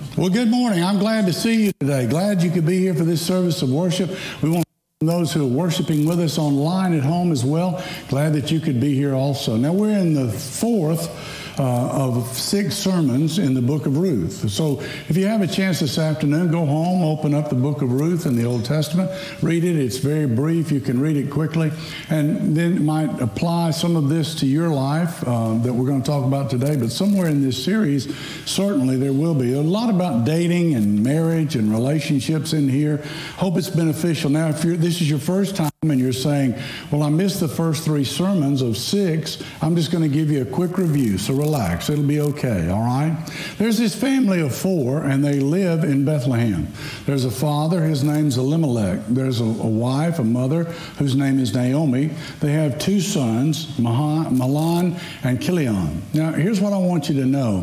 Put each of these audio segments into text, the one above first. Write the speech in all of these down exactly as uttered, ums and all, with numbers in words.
Well, good morning. I'm glad to see you today. Glad you could be here for this service of worship. We want those who are worshiping with us online at home as well. Glad that you could be here also. Now, we're in the fourth Uh, of six sermons in the book of Ruth. So if you have a chance this afternoon, go home, open up the book of Ruth in the Old Testament, read it. It's very brief. You can read it quickly, and then it might apply some of this to your life uh, that we're going to talk about today. But somewhere in this series, certainly there will be a lot about dating and marriage and relationships in here. Hope it's beneficial. Now, if you're, this is your first time and you're saying, well, I missed the first three sermons of six, I'm just going to give you a quick review. So relax. It'll be okay, all right? There's this family of four, and they live in Bethlehem. There's a father. His name's Elimelech. There's a, a wife, a mother, whose name is Naomi. They have two sons, Mahlon and Chilion. Now, here's what I want you to know.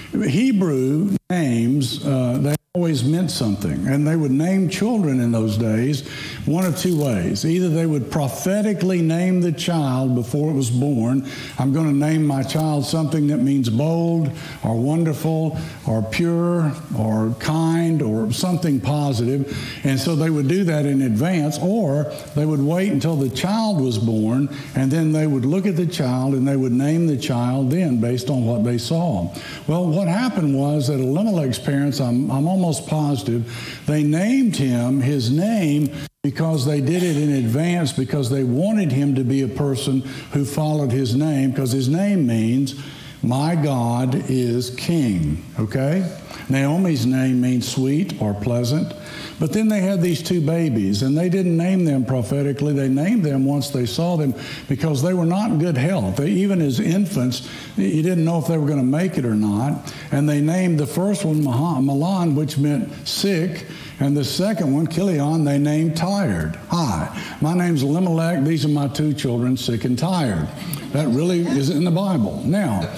Hebrew names, uh, they always meant something, and they would name children in those days one of two ways. Either they would prophetically name the child before it was born. I'm going to name my child something that means bold or wonderful or pure or kind or something positive, and so they would do that in advance, or they would wait until the child was born, and then they would look at the child and they would name the child then based on what they saw. Well, what happened was that Elimelech's parents, I'm, I'm almost positive, they named him his name because they did it in advance, because they wanted him to be a person who followed his name, because his name means, my God is king, okay? Naomi's name means sweet or pleasant. But then they had these two babies, and they didn't name them prophetically. They named them once they saw them because they were not in good health. They, even as infants, you didn't know if they were going to make it or not. And they named the first one Mahlon, which meant sick, and the second one, Chilion, they named tired. Hi, my name's Elimelech. These are my two children, sick and tired. That really is in the Bible. Now,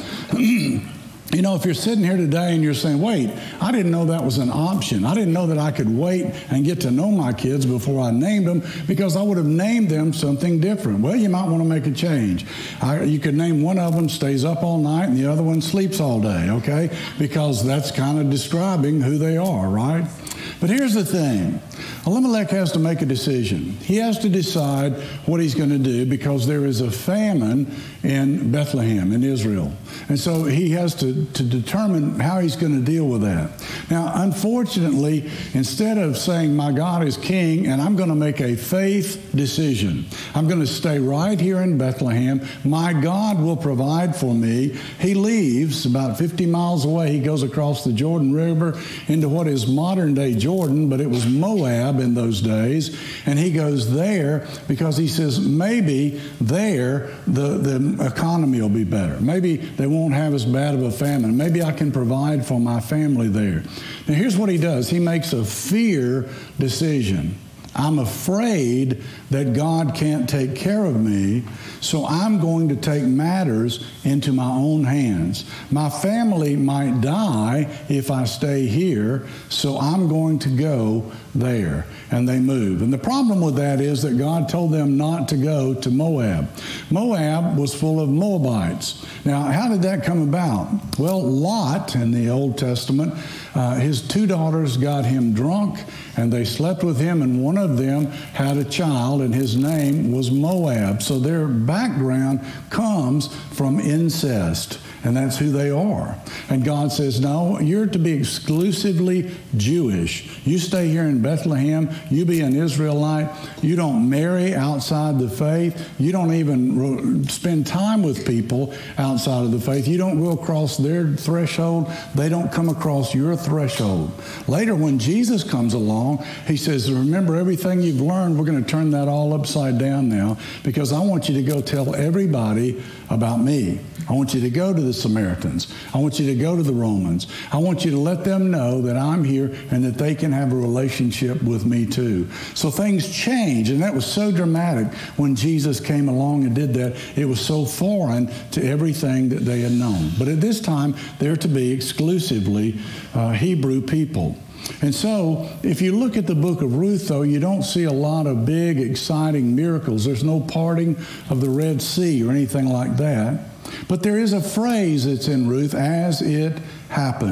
you know, if you're sitting here today and you're saying, wait, I didn't know that was an option. I didn't know that I could wait and get to know my kids before I named them, because I would have named them something different. Well, you might want to make a change. I, you could name one of them stays up all night and the other one sleeps all day, okay? Because that's kind of describing who they are, right? But here's the thing. Elimelech has to make a decision. He has to decide what he's going to do, because there is a famine in Bethlehem, in Israel. And so he has to, to determine how he's going to deal with that. Now, unfortunately, instead of saying, my God is king, and I'm going to make a faith decision, I'm going to stay right here in Bethlehem, my God will provide for me, he leaves about fifty miles away. He goes across the Jordan River into what is modern-day Jordan, but it was Moab in those days, and he goes there because he says maybe there the, the economy will be better. Maybe they won't have as bad of a famine. Maybe I can provide for my family there. Now, here's what he does. He makes a fear decision. I'm afraid that God can't take care of me, so I'm going to take matters into my own hands. My family might die if I stay here, so I'm going to go there. And they move. And the problem with that is that God told them not to go to Moab. Moab was full of Moabites. Now, how did that come about? Well, Lot in the Old Testament, uh, his two daughters got him drunk, and they slept with him, and one of them had a child, and his name was Moab. So their background comes from incest, and that's who they are. And God says, no, you're to be exclusively Jewish. You stay here in Bethlehem. You be an Israelite. You don't marry outside the faith. You don't even spend time with people outside of the faith. You don't go across their threshold. They don't come across your threshold. Later, when Jesus comes along, he says, remember everything you've learned, we're going to turn that all upside down now, because I want you to go tell everybody about me. I want you to go to the Samaritans. I want you to go to the Romans. I want you to let them know that I'm here and that they can have a relationship with me too. So things change, and that was so dramatic when Jesus came along and did that. It was so foreign to everything that they had known. But at this time, they're to be exclusively uh, Hebrew people. And so, if you look at the book of Ruth, though, you don't see a lot of big, exciting miracles. There's no parting of the Red Sea or anything like that. But there is a phrase that's in Ruth, as it happened.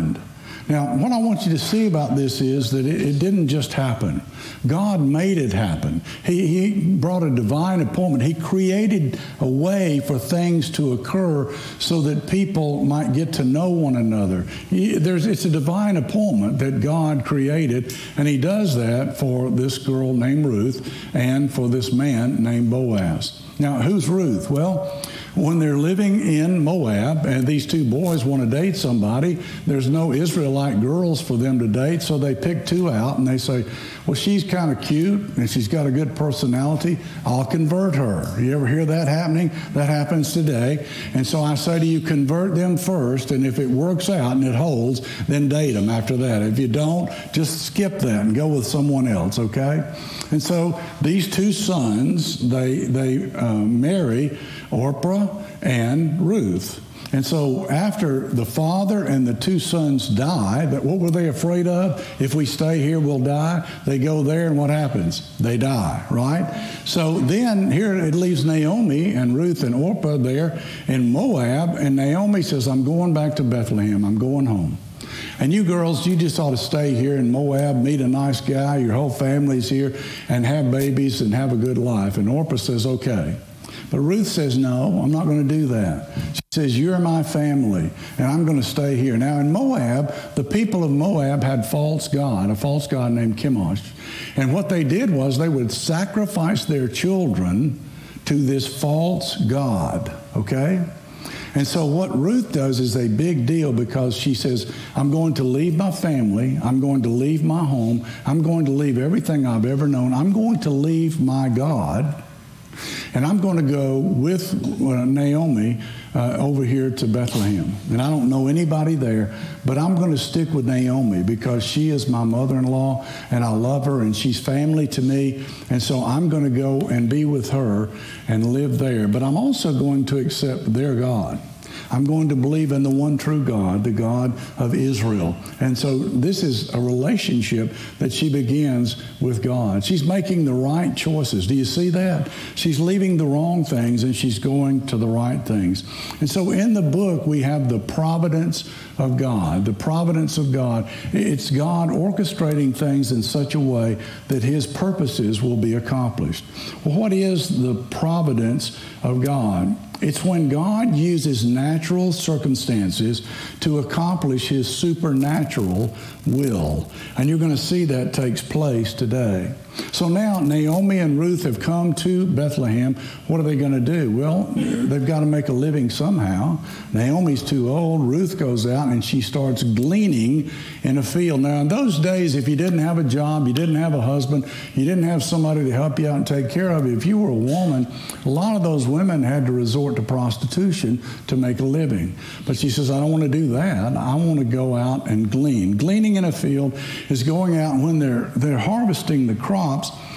Now, what I want you to see about this is that it, it didn't just happen. God made it happen. He, he brought a divine appointment. He created a way for things to occur so that people might get to know one another. He, there's, it's a divine appointment that God created, and he does that for this girl named Ruth and for this man named Boaz. Now, who's Ruth? Well, when they're living in Moab and these two boys want to date somebody, there's no Israelite girls for them to date, so they pick two out and they say, well, she's kind of cute and she's got a good personality. I'll convert her. You ever hear that happening? That happens today. And so I say to you, convert them first, and if it works out and it holds, then date them after that. If you don't, just skip that and go with someone else, okay? And so these two sons, they, they uh, marry Orpah and Ruth. And so after the father and the two sons die, but what were they afraid of? If we stay here, we'll die. They go there, and what happens? They die, right? So then here it leaves Naomi and Ruth and Orpah there in Moab, and Naomi says, I'm going back to Bethlehem. I'm going home. And you girls, you just ought to stay here in Moab, meet a nice guy, your whole family's here, and have babies and have a good life. And Orpah says, okay. But Ruth says, no, I'm not going to do that. She says, you're my family, and I'm going to stay here. Now, in Moab, the people of Moab had false god, a false god named Chemosh. And what they did was they would sacrifice their children to this false god, okay? And so what Ruth does is a big deal, because she says, I'm going to leave my family. I'm going to leave my home. I'm going to leave everything I've ever known. I'm going to leave my God. And I'm going to go with uh, Naomi uh, over here to Bethlehem. And I don't know anybody there, but I'm going to stick with Naomi because she is my mother-in-law, and I love her, and she's family to me. And so I'm going to go and be with her and live there. But I'm also going to accept their God. I'm going to believe in the one true God, the God of Israel. And so this is a relationship that she begins with God. She's making the right choices. Do you see that? She's leaving the wrong things and she's going to the right things. And so in the book, we have the providence of God, the providence of God. It's God orchestrating things in such a way that his purposes will be accomplished. Well, what is the providence of God? It's when God uses natural circumstances to accomplish his supernatural will. And you're going to see that takes place today. So now Naomi and Ruth have come to Bethlehem. What are they going to do? Well, they've got to make a living somehow. Naomi's too old. Ruth goes out and she starts gleaning in a field. Now, in those days, if you didn't have a job, you didn't have a husband, you didn't have somebody to help you out and take care of you, if you were a woman, a lot of those women had to resort to prostitution to make a living. But she says, I don't want to do that. I want to go out and glean. Gleaning in a field is going out, and when they're, they're harvesting the crop,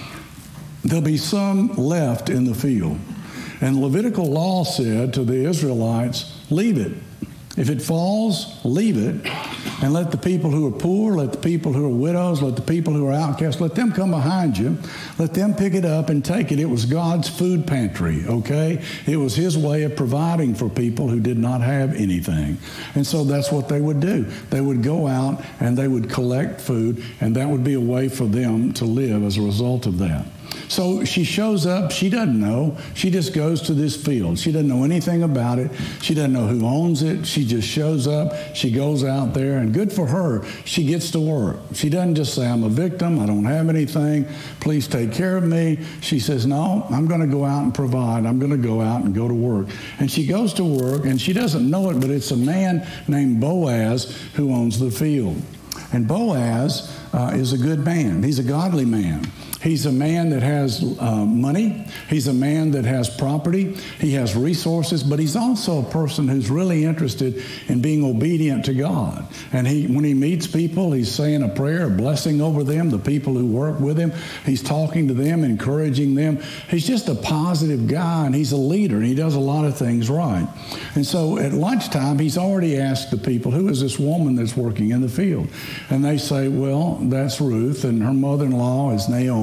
there'll be some left in the field. And Levitical law said to the Israelites, leave it. If it falls, leave it, and let the people who are poor, let the people who are widows, let the people who are outcasts, let them come behind you. Let them pick it up and take it. It was God's food pantry, okay? It was his way of providing for people who did not have anything. And so that's what they would do. They would go out and they would collect food, and that would be a way for them to live as a result of that. So she shows up. She doesn't know. She just goes to this field. She doesn't know anything about it. She doesn't know who owns it. She just shows up. She goes out there, and good for her, she gets to work. She doesn't just say, I'm a victim. I don't have anything. Please take care of me. She says, no, I'm going to go out and provide. I'm going to go out and go to work. And she goes to work, and she doesn't know it, but it's a man named Boaz who owns the field. And Boaz uh, is a good man. He's a godly man. He's a man that has uh, money. He's a man that has property. He has resources, but he's also a person who's really interested in being obedient to God. And he, when he meets people, he's saying a prayer, a blessing over them, the people who work with him. He's talking to them, encouraging them. He's just a positive guy, and he's a leader, and he does a lot of things right. And so at lunchtime, he's already asked the people, who is this woman that's working in the field? And they say, well, that's Ruth, and her mother-in-law is Naomi.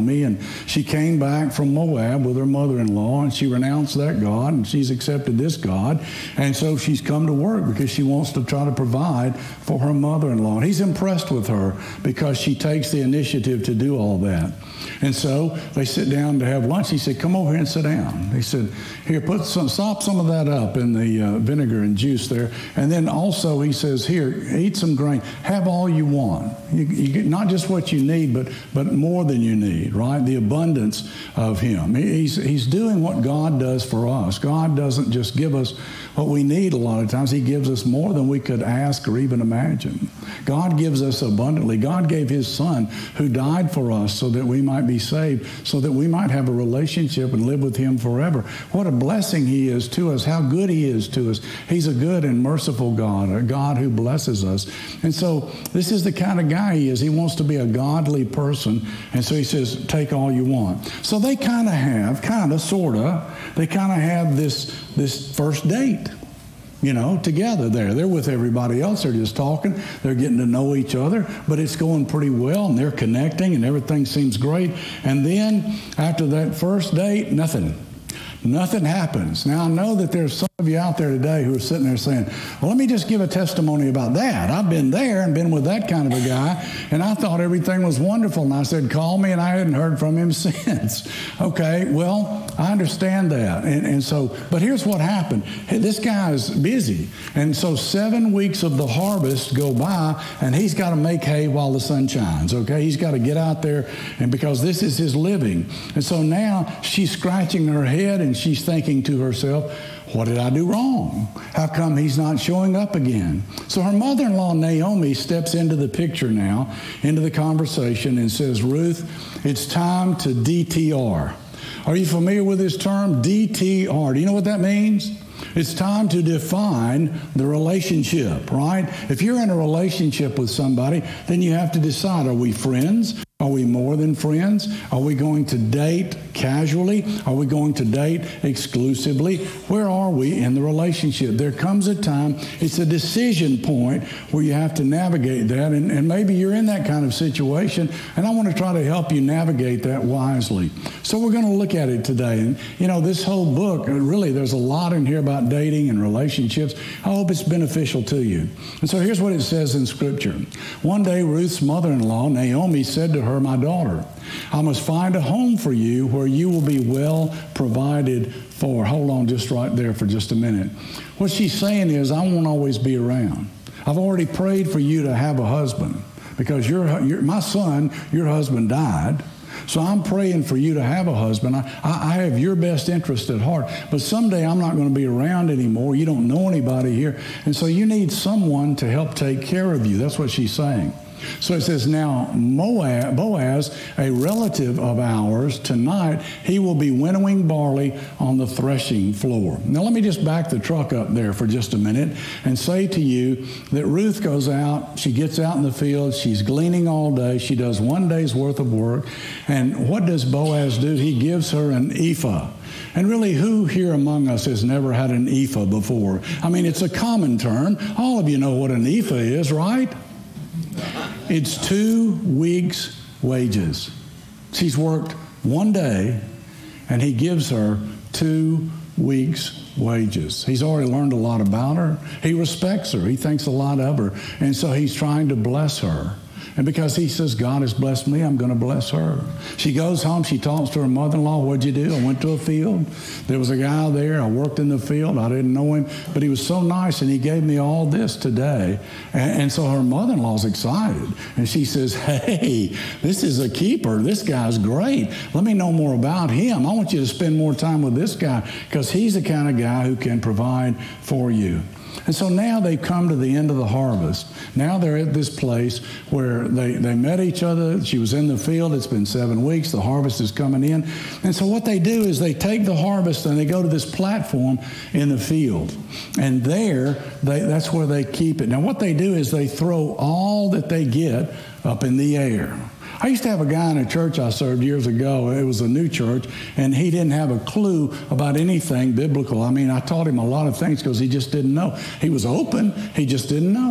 Naomi, and she came back from Moab with her mother-in-law, and she renounced that God, and she's accepted this God, and so she's come to work because she wants to try to provide for her mother-in-law. And he's impressed with her because she takes the initiative to do all that. And so they sit down to have lunch. He said, come over here and sit down. He said, here, put some, sop some of that up in the uh, vinegar and juice there. And then also he says, here, eat some grain. Have all you want. You, you get not just what you need, but but more than you need, right? The abundance of him. He's, he's doing what God does for us. God doesn't just give us what we need a lot of times. He gives us more than we could ask or even imagine. God gives us abundantly. God gave his son who died for us so that we might be saved, so that we might have a relationship and live with him forever. What a blessing he is to us, how good he is to us. He's a good and merciful God, a God who blesses us. And so this is the kind of guy he is. He wants to be a godly person. And so he says, take all you want. So they kind of have, kind of, sort of, they kind of have this, this first date, you know, together there. They're with everybody else. They're just talking. They're getting to know each other, but it's going pretty well, and they're connecting, and everything seems great. And then after that first date, nothing. Nothing happens. Now, I know that there's some of you out there today who are sitting there saying, well, let me just give a testimony about that. I've been there and been with that kind of a guy, and I thought everything was wonderful. And I said, call me, and I hadn't heard from him since. Okay, well, I understand that. And, and so, but here's what happened. Hey, this guy is busy. And so seven weeks of the harvest go by, and he's got to make hay while the sun shines, okay? He's got to get out there, and because this is his living. And so now she's scratching her head, and she's thinking to herself, what did I do wrong? How come he's not showing up again? So her mother-in-law, Naomi, steps into the picture now, into the conversation, and says, Ruth, it's time to D T R. Are you familiar with this term, D T R? Do you know what that means? It's time to define the relationship, right? If you're in a relationship with somebody, then you have to decide, are we friends? Are we more than friends? Are we going to date casually? Are we going to date exclusively? Where are we in the relationship? There comes a time, it's a decision point where you have to navigate that, and, and maybe you're in that kind of situation, and I want to try to help you navigate that wisely. So we're going to look at it today. And, you know, this whole book, really, there's a lot in here about dating and relationships. I hope it's beneficial to you. And so here's what it says in Scripture. One day, Ruth's mother-in-law, Naomi, said to her, my daughter, I must find a home for you where you will be well provided for. Hold on just right there for just a minute. What she's saying is, I won't always be around. I've already prayed for you to have a husband because your, your, my son, your husband died. So I'm praying for you to have a husband. I, I have your best interest at heart. But someday I'm not going to be around anymore. You don't know anybody here. And so you need someone to help take care of you. That's what she's saying. So it says, now Moab, Boaz, a relative of ours, tonight he will be winnowing barley on the threshing floor. Now let me just back the truck up there for just a minute and say to you that Ruth goes out, she gets out in the field, she's gleaning all day, she does one day's worth of work, and what does Boaz do? He gives her an ephah. And really, who here among us has never had an ephah before? I mean, it's a common term. All of you know what an ephah is, right? It's two weeks' wages. She's worked one day, and he gives her two weeks' wages. He's already learned a lot about her. He respects her. He thinks a lot of her. And so he's trying to bless her. And because he says, God has blessed me, I'm going to bless her. She goes home. She talks to her mother-in-law. What'd you do? I went to a field. There was a guy there. I worked in the field. I didn't know him, but he was so nice, and he gave me all this today. And, and so her mother-in-law's excited. And she says, hey, this is a keeper. This guy's great. Let me know more about him. I want you to spend more time with this guy because he's the kind of guy who can provide for you. And so now they've come to the end of the harvest. Now they're at this place where they, they met each other. She was in the field. It's been seven weeks. The harvest is coming in. And so what they do is they take the harvest and they go to this platform in the field. And there, they, that's where they keep it. Now what they do is they throw all that they get up in the air. I used to have a guy in a church I served years ago. It was a new church, and he didn't have a clue about anything biblical. I mean, I taught him a lot of things because he just didn't know. He was open. He just didn't know.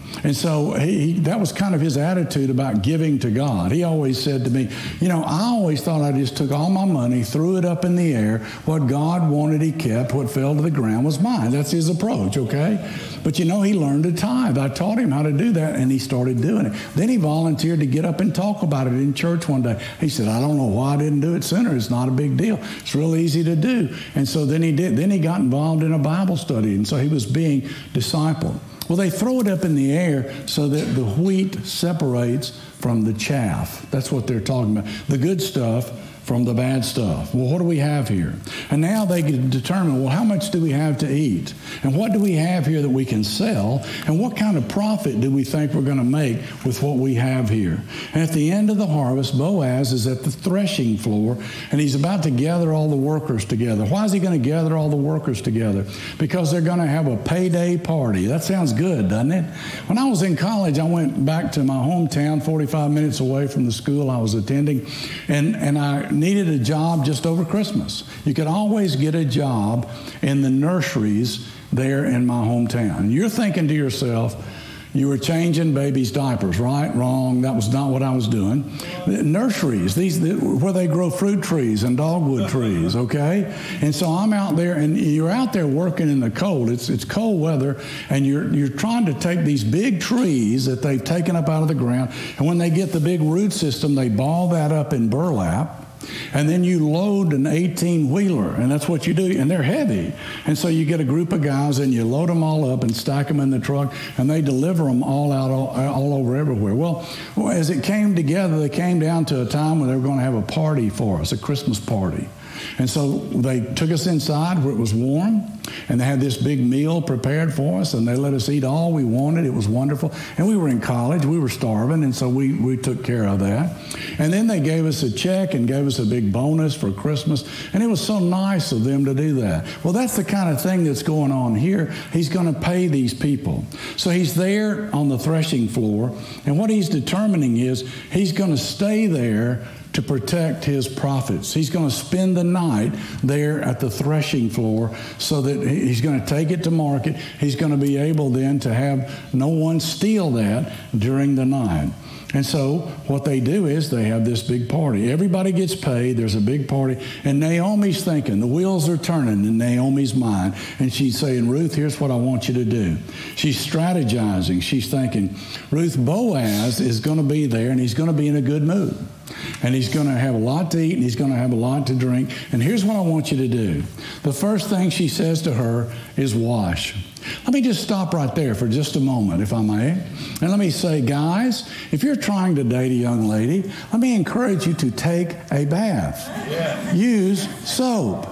And so he, he, that was kind of his attitude about giving to God. He always said to me, you know, I always thought I just took all my money, threw it up in the air. What God wanted, he kept. What fell to the ground was mine. That's his approach, okay? But, you know, he learned to tithe. I taught him how to do that, and he started doing it. Then he volunteered to get up and talk about it in church one day. He said, I don't know why I didn't do it sooner. It's not a big deal. It's real easy to do. And so then he did. Then he got involved in a Bible study, and so he was being discipled. Well, they throw it up in the air so that the wheat separates from the chaff. That's what they're talking about. The good stuff from the bad stuff. Well, what do we have here? And now they can determine, well, how much do we have to eat? And what do we have here that we can sell? And what kind of profit do we think we're going to make with what we have here? And at the end of the harvest, Boaz is at the threshing floor, and he's about to gather all the workers together. Why is he going to gather all the workers together? Because they're going to have a payday party. That sounds good, doesn't it? When I was in college, I went back to my hometown, forty-five minutes away from the school I was attending, and, and I needed a job just over Christmas. You could always get a job in the nurseries there in my hometown. You're thinking to yourself, you were changing babies' diapers, right? Wrong. That was not what I was doing. Nurseries, these where they grow fruit trees and dogwood trees, okay? And so I'm out there, and you're out there working in the cold. It's it's cold weather, and you're you're trying to take these big trees that they've taken up out of the ground, and when they get the big root system, they ball that up in burlap. And then you load an eighteen-wheeler, and that's what you do, and they're heavy. And so you get a group of guys, and you load them all up and stack them in the truck, and they deliver them all out, all, all over everywhere. Well, as it came together, they came down to a time when they were going to have a party for us, a Christmas party. And so they took us inside where it was warm, and they had this big meal prepared for us, and they let us eat all we wanted. It was wonderful. And we were in college. We were starving, and so we, we took care of that. And then they gave us a check and gave us a big bonus for Christmas, and it was so nice of them to do that. Well, that's the kind of thing that's going on here. He's going to pay these people. So he's there on the threshing floor, and what he's determining is he's going to stay there to protect his profits. He's going to spend the night there at the threshing floor so that he's going to take it to market. He's going to be able then to have no one steal that during the night. And so what they do is they have this big party. Everybody gets paid. There's a big party. And Naomi's thinking, the wheels are turning in Naomi's mind. And she's saying, Ruth, here's what I want you to do. She's strategizing. She's thinking, Ruth, Boaz is going to be there, and he's going to be in a good mood. And he's going to have a lot to eat, and he's going to have a lot to drink. And here's what I want you to do. The first thing she says to her is wash. Let me just stop right there for just a moment, if I may. And let me say, guys, if you're trying to date a young lady, let me encourage you to take a bath. Yeah. Use soap.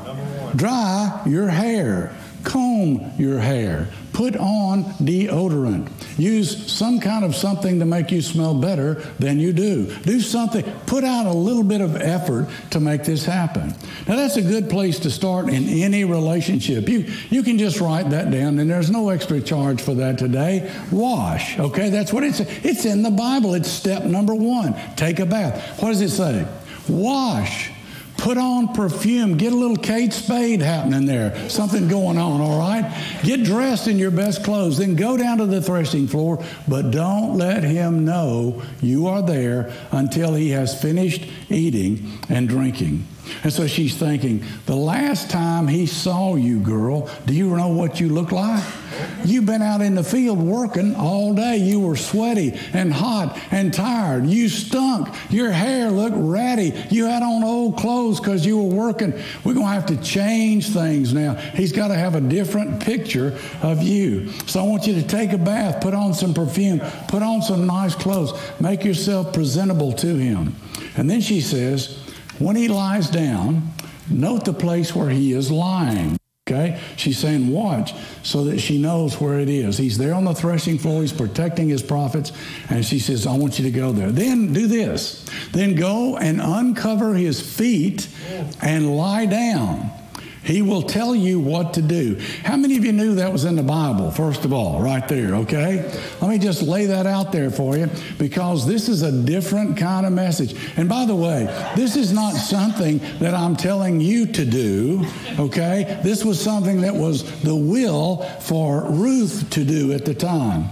Dry your hair. Comb your hair. Put on deodorant. Use some kind of something to make you smell better than you do. Do something. Put out a little bit of effort to make this happen. Now, that's a good place to start in any relationship. You, you can just write that down, and there's no extra charge for that today. Wash, okay? That's what it's, it's in the Bible. It's step number one. Take a bath. What does it say? Wash. Put on perfume. Get a little Kate Spade happening there. Something going on, all right? Get dressed in your best clothes. Then go down to the threshing floor, but don't let him know you are there until he has finished eating and drinking. And so she's thinking, the last time he saw you, girl, do you know what you look like? You've been out in the field working all day. You were sweaty and hot and tired. You stunk. Your hair looked ratty. You had on old clothes because you were working. We're going to have to change things now. He's got to have a different picture of you. So I want you to take a bath, put on some perfume, put on some nice clothes, make yourself presentable to him. And then she says, when he lies down, note the place where he is lying. Okay? She's saying watch so that she knows where it is. He's there on the threshing floor. He's protecting his profits. And she says, I want you to go there. Then do this. Then go and uncover his feet and lie down. He will tell you what to do. How many of you knew that was in the Bible, first of all, right there, okay? Let me just lay that out there for you, because this is a different kind of message. And by the way, this is not something that I'm telling you to do, okay? This was something that was the will for Ruth to do at the time.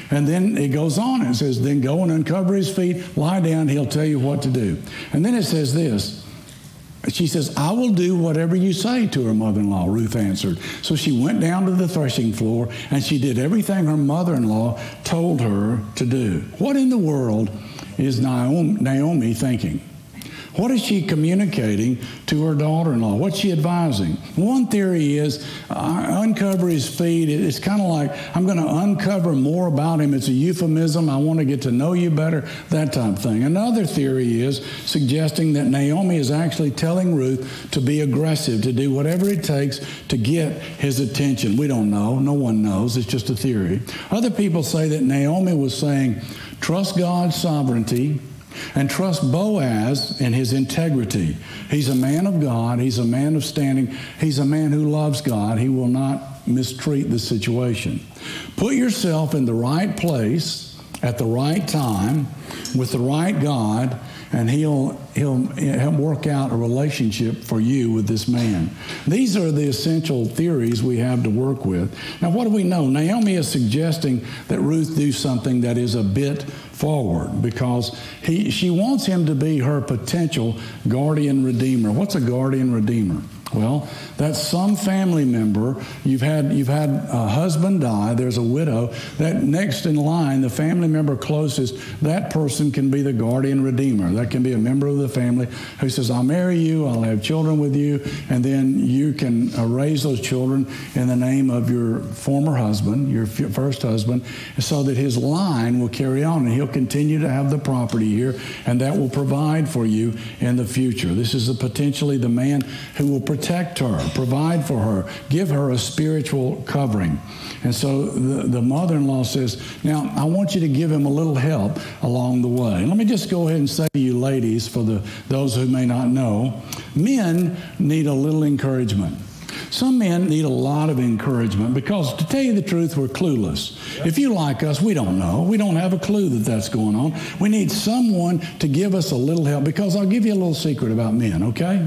And then it goes on and says, then go and uncover his feet, lie down, he'll tell you what to do. And then it says this. She says, I will do whatever you say, to her mother-in-law, Ruth answered. So she went down to the threshing floor, and she did everything her mother-in-law told her to do. What in the world is Naomi thinking? What is she communicating to her daughter-in-law? What's she advising? One theory is uh, uncover his feet. It's kind of like, I'm going to uncover more about him. It's a euphemism. I want to get to know you better, that type of thing. Another theory is suggesting that Naomi is actually telling Ruth to be aggressive, to do whatever it takes to get his attention. We don't know. No one knows. It's just a theory. Other people say that Naomi was saying, trust God's sovereignty, and trust Boaz in his integrity. He's a man of God. He's a man of standing. He's a man who loves God. He will not mistreat the situation. Put yourself in the right place at the right time with the right God, and he'll, he'll, he'll work out a relationship for you with this man. These are the essential theories we have to work with. Now, what do we know? Naomi is suggesting that Ruth do something that is a bit forward, because he, she wants him to be her potential guardian redeemer. What's a guardian redeemer? Well, that's some family member. You've had you've had a husband die. There's a widow. That next in line, the family member closest, that person can be the guardian redeemer. That can be a member of the family who says, I'll marry you, I'll have children with you, and then you can uh, raise those children in the name of your former husband, your f- first husband, so that his line will carry on, and he'll continue to have the property here, and that will provide for you in the future. This is a potentially the man who will protect her, provide for her, give her a spiritual covering. And so the, the mother-in-law says, now, I want you to give him a little help along the way. Let me just go ahead and say to you ladies, for the those who may not know, men need a little encouragement. Some men need a lot of encouragement because, to tell you the truth, we're clueless. Yep. If you like us, we don't know. We don't have a clue that that's going on. We need someone to give us a little help, because I'll give you a little secret about men, okay?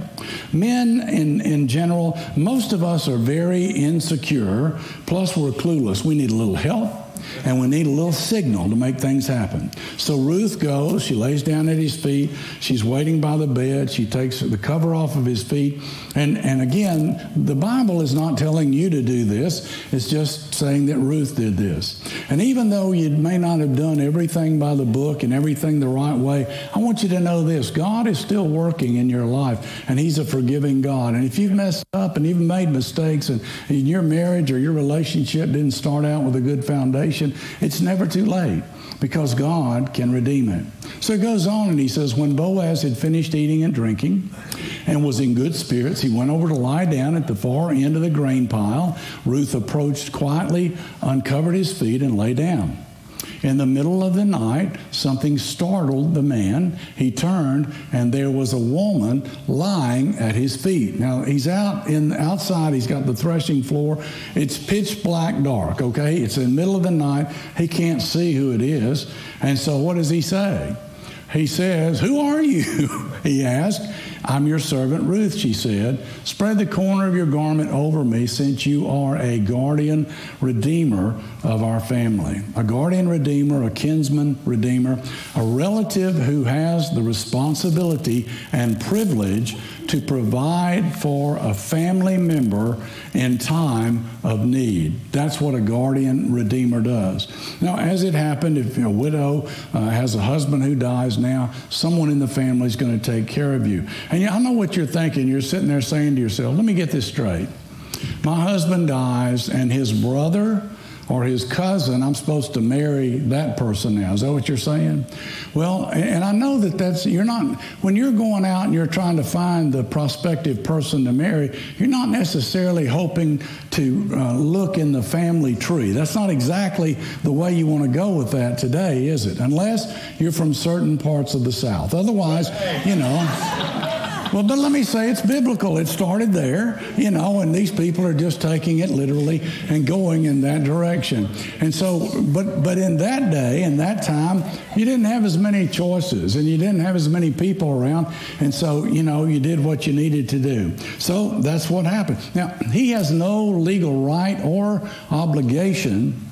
Men in, in general, most of us are very insecure, plus we're clueless. We need a little help. And we need a little signal to make things happen. So Ruth goes, she lays down at his feet, she's waiting by the bed, she takes the cover off of his feet. And, and again, the Bible is not telling you to do this, it's just saying that Ruth did this. And even though you may not have done everything by the book and everything the right way, I want you to know this: God is still working in your life, and he's a forgiving God. And if you've messed up and even made mistakes, and, and your marriage or your relationship didn't start out with a good foundation, it's never too late, because God can redeem it. So it goes on, and he says, when Boaz had finished eating and drinking and was in good spirits, he went over to lie down at the far end of the grain pile. Ruth approached quietly, uncovered his feet, and lay down. In the middle of the night, something startled the man. He turned, and there was a woman lying at his feet. Now, he's out in outside. He's got the threshing floor. It's pitch black dark, okay? It's in the middle of the night. He can't see who it is. And so what does he say? He says, who are you? He asked. I'm your servant Ruth, she said. Spread the corner of your garment over me, since you are a guardian redeemer of our family. A guardian redeemer, a kinsman redeemer, a relative who has the responsibility and privilege to provide for a family member in time of need. That's what a guardian redeemer does. Now, as it happened, if a widow uh, has a husband who dies now, someone in the family is going to take care of you. And I know what you're thinking. You're sitting there saying to yourself, let me get this straight. My husband dies, and his brother or his cousin, I'm supposed to marry that person now. Is that what you're saying? Well, and I know that that's, you're not, when you're going out and you're trying to find the prospective person to marry, you're not necessarily hoping to uh, look in the family tree. That's not exactly the way you want to go with that today, is it? Unless you're from certain parts of the South. Otherwise, you know... Well, but let me say it's biblical. It started there, you know, and these people are just taking it literally and going in that direction. And so, but but in that day, in that time, you didn't have as many choices, and you didn't have as many people around. And so, you know, you did what you needed to do. So that's what happened. Now, he has no legal right or obligation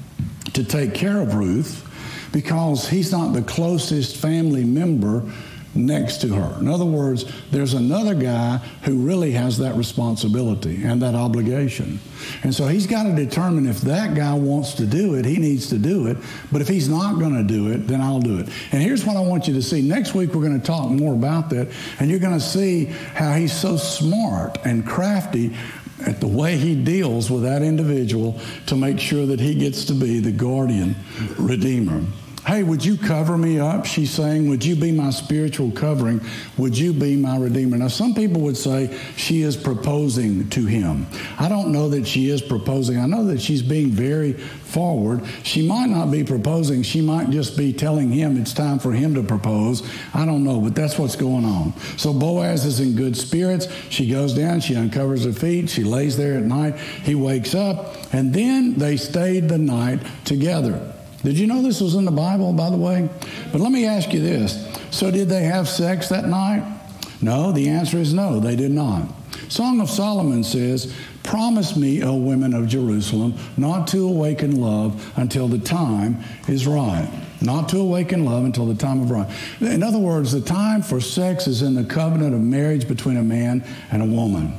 to take care of Ruth because he's not the closest family member next to her. In other words, there's another guy who really has that responsibility and that obligation. And so he's got to determine if that guy wants to do it, he needs to do it. But if he's not going to do it, then I'll do it. And here's what I want you to see. Next week, we're going to talk more about that. And you're going to see how he's so smart and crafty at the way he deals with that individual to make sure that he gets to be the guardian redeemer. Hey, would you cover me up? She's saying, would you be my spiritual covering? Would you be my redeemer? Now, some people would say she is proposing to him. I don't know that she is proposing. I know that she's being very forward. She might not be proposing. She might just be telling him it's time for him to propose. I don't know, but that's what's going on. So Boaz is in good spirits. She goes down. She uncovers her feet. She lays there at night. He wakes up, and then they stayed the night together. Did you know this was in the Bible, by the way? But let me ask you this. So did they have sex that night? No, the answer is no, they did not. Song of Solomon says, promise me, O women of Jerusalem, not to awaken love until the time is right. Not to awaken love until the time of right. In other words, the time for sex is in the covenant of marriage between a man and a woman.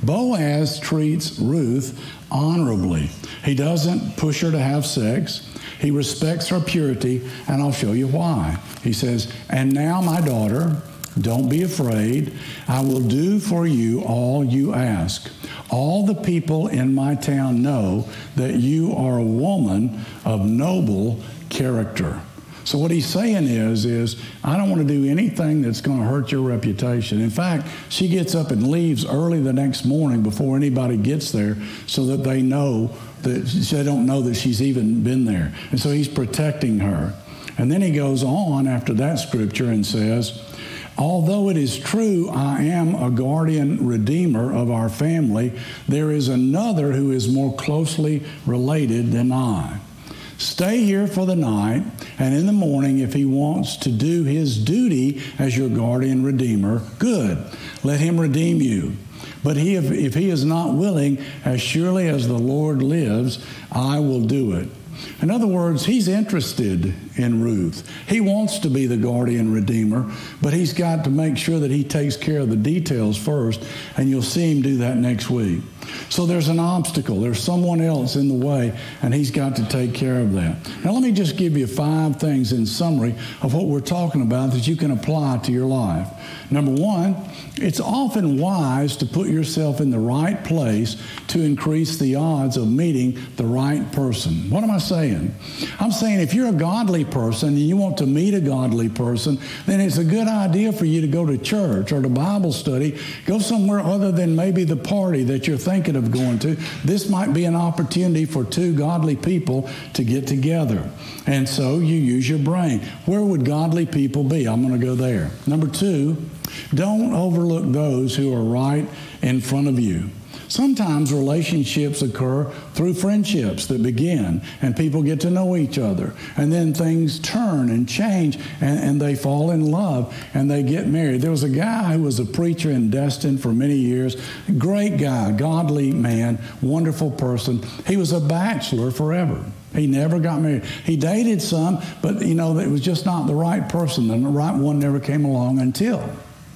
Boaz treats Ruth honorably. He doesn't push her to have sex. He respects her purity, and I'll show you why. He says, and now, my daughter, don't be afraid. I will do for you all you ask. All the people in my town know that you are a woman of noble character. So what he's saying is, is I don't want to do anything that's going to hurt your reputation. In fact, she gets up and leaves early the next morning before anybody gets there so that they know that they don't know that she's even been there. And so he's protecting her. And then he goes on after that scripture and says, although it is true I am a guardian redeemer of our family, there is another who is more closely related than I. Stay here for the night, and in the morning, if he wants to do his duty as your guardian redeemer, good. Let him redeem you. But he, if, if he is not willing, as surely as the Lord lives, I will do it. In other words, he's interested in Ruth. He wants to be the guardian redeemer, but he's got to make sure that he takes care of the details first, and you'll see him do that next week. So there's an obstacle. There's someone else in the way, and he's got to take care of that. Now, let me just give you five things in summary of what we're talking about that you can apply to your life. Number one, it's often wise to put yourself in the right place to increase the odds of meeting the right person. What am I saying? I'm saying if you're a godly person and you want to meet a godly person, then it's a good idea for you to go to church or to Bible study. Go somewhere other than maybe the party that you're thinking of going to. This might be an opportunity for two godly people to get together. And so you use your brain. Where would godly people be? I'm going to go there. Number two, don't overlook those who are right in front of you. Sometimes relationships occur through friendships that begin, and people get to know each other. And then things turn and change, and, and they fall in love, and they get married. There was a guy who was a preacher in Destin for many years. Great guy, godly man, wonderful person. He was a bachelor forever. He never got married. He dated some, but, you know, it was just not the right person. The right one never came along until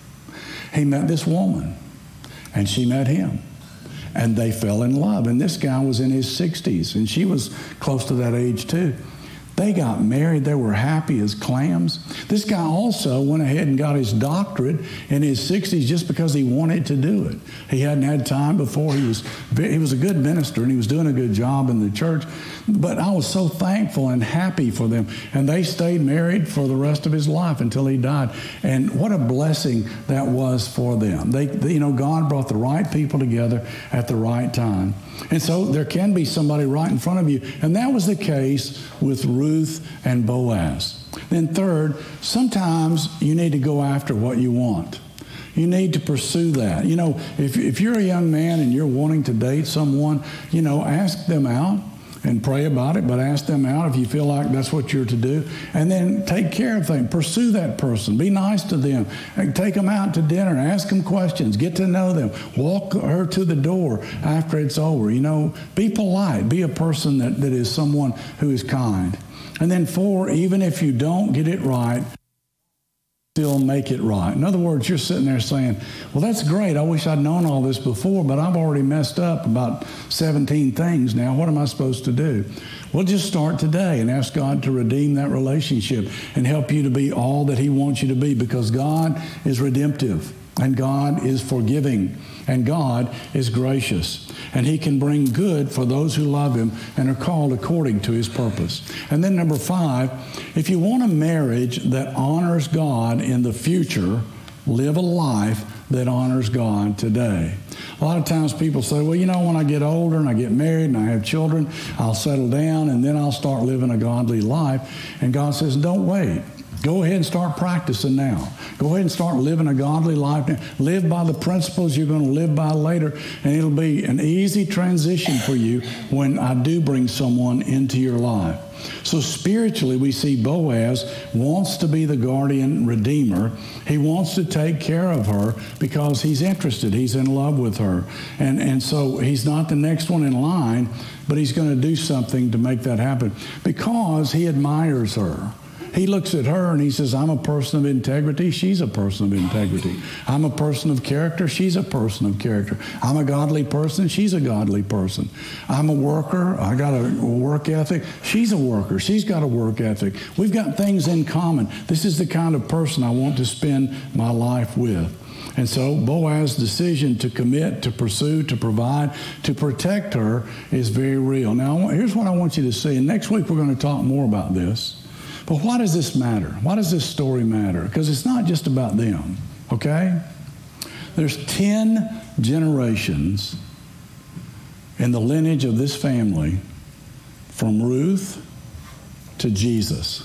he met this woman, and she met him. And they fell in love. And this guy was in his sixties, and she was close to that age too. They got married. They were happy as clams. This guy also went ahead and got his doctorate in his sixties just because he wanted to do it. He hadn't had time before. He was, he was a good minister, and he was doing a good job in the church. But I was so thankful and happy for them. And they stayed married for the rest of his life until he died. And what a blessing that was for them. They, they, you know, God brought the right people together at the right time. And so there can be somebody right in front of you. And that was the case with Ruth and Boaz. Then third, sometimes you need to go after what you want. You need to pursue that. You know, if, if you're a young man and you're wanting to date someone, you know, ask them out. and pray about it, but ask them out if you feel like that's what you're to do. And then take care of things. Pursue that person. Be nice to them. And take them out to dinner. Ask them questions. Get to know them. Walk her to the door after it's over. You know, be polite. Be a person that, that is someone who is kind. And then four, even if you don't get it right, still make it right. In other words, you're sitting there saying, well, that's great. I wish I'd known all this before, but I've already messed up about seventeen things now. What am I supposed to do? Well, just start today and ask God to redeem that relationship and help you to be all that he wants you to be, because God is redemptive and God is forgiving and God is gracious. And he can bring good for those who love him and are called according to his purpose. And then number five, if you want a marriage that honors God in the future, live a life that honors God today. A lot of times people say, well, you know, when I get older and I get married and I have children, I'll settle down and then I'll start living a godly life. And God says, don't wait. Go ahead and start practicing now. Go ahead and start living a godly life now. Live by the principles you're going to live by later, and it'll be an easy transition for you when I do bring someone into your life. So spiritually, we see Boaz wants to be the guardian redeemer. He wants to take care of her because he's interested. He's in love with her. And, and so he's not the next one in line, but he's going to do something to make that happen because he admires her. He looks at her and he says, I'm a person of integrity. She's a person of integrity. I'm a person of character. She's a person of character. I'm a godly person. She's a godly person. I'm a worker. I got a work ethic. She's a worker. She's got a work ethic. We've got things in common. This is the kind of person I want to spend my life with. And so Boaz's decision to commit, to pursue, to provide, to protect her is very real. Now, here's what I want you to see. And next week, we're going to talk more about this. But why does this matter? Why does this story matter? Because it's not just about them, okay? There's ten generations in the lineage of this family from Ruth to Jesus.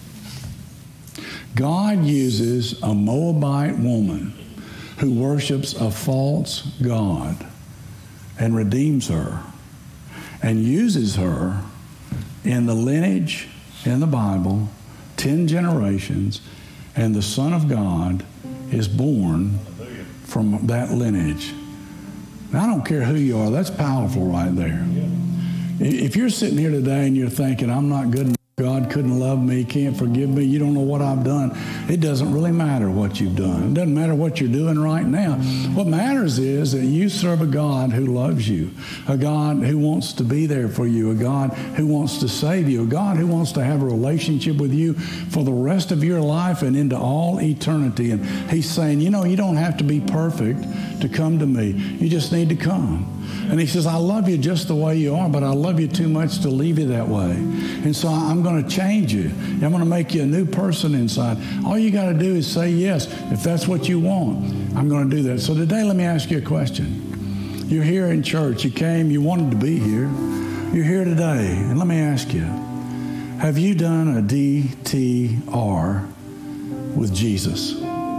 God uses a Moabite woman who worships a false god and redeems her and uses her in the lineage in the Bible, ten generations, and the Son of God is born from that lineage. Now, I don't care who you are. That's powerful right there. If you're sitting here today and you're thinking, I'm not good enough, God couldn't love me, can't forgive me, you don't know what I've done, it doesn't really matter what you've done. It doesn't matter what you're doing right now. What matters is that you serve a God who loves you, a God who wants to be there for you, a God who wants to save you, a God who wants to have a relationship with you for the rest of your life and into all eternity. And he's saying, you know, you don't have to be perfect to come to me. You just need to come. And he says, I love you just the way you are, but I love you too much to leave you that way. And so I'm going to change you. I'm going to make you a new person inside. All you got to do is say yes. If that's what you want, I'm going to do that. So today, let me ask you a question. You're here in church. You came. You wanted to be here. You're here today. And let me ask you, have you done a D T R with Jesus?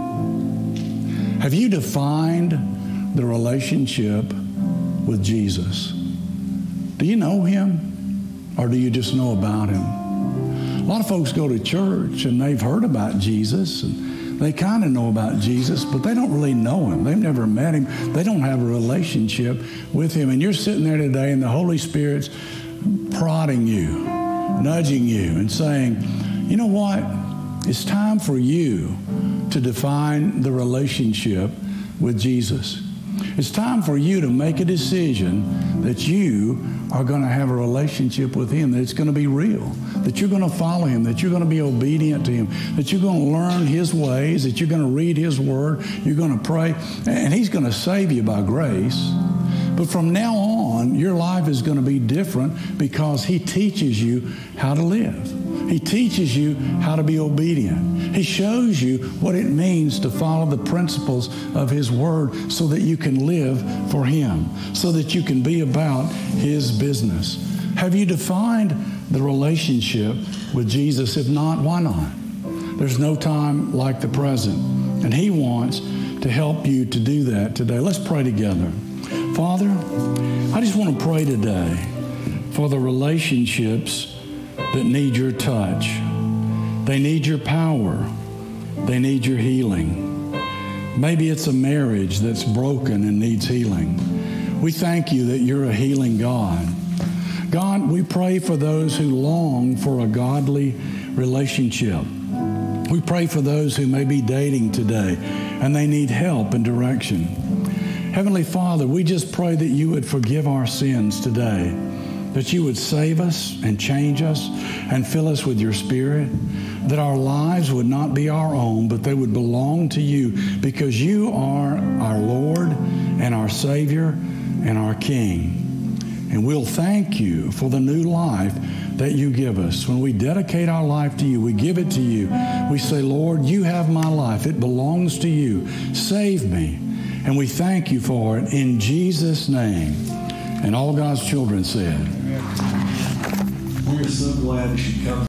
Have you defined the relationship with Jesus? Do you know him, or do you just know about him? A lot of folks go to church and they've heard about Jesus and they kind of know about Jesus, but they don't really know him. They've never met him. They don't have a relationship with him. And you're sitting there today and the Holy Spirit's prodding you, nudging you and saying, you know what? It's time for you to define the relationship with Jesus. It's time for you to make a decision that you are going to have a relationship with him, that it's going to be real, that you're going to follow him, that you're going to be obedient to him, that you're going to learn his ways, that you're going to read his word, you're going to pray, and he's going to save you by grace. But from now on, your life is going to be different because he teaches you how to live. He teaches you how to be obedient. He shows you what it means to follow the principles of his word so that you can live for him, so that you can be about his business. Have you defined the relationship with Jesus? If not, why not? There's no time like the present, and he wants to help you to do that today. Let's pray together. Father, I just want to pray today for the relationships that need your touch. They need your power. They need your healing. Maybe it's a marriage that's broken and needs healing. We thank you that you're a healing God. God, we pray for those who long for a godly relationship. We pray for those who may be dating today and they need help and direction. Heavenly Father, we just pray that you would forgive our sins today, that you would save us and change us and fill us with your Spirit, that our lives would not be our own, but they would belong to you because you are our Lord and our Savior and our King. And we'll thank you for the new life that you give us. When we dedicate our life to you, we give it to you. We say, Lord, you have my life. It belongs to you. Save me. And we thank you for it in Jesus' name. And all God's children said. We're so glad that you come.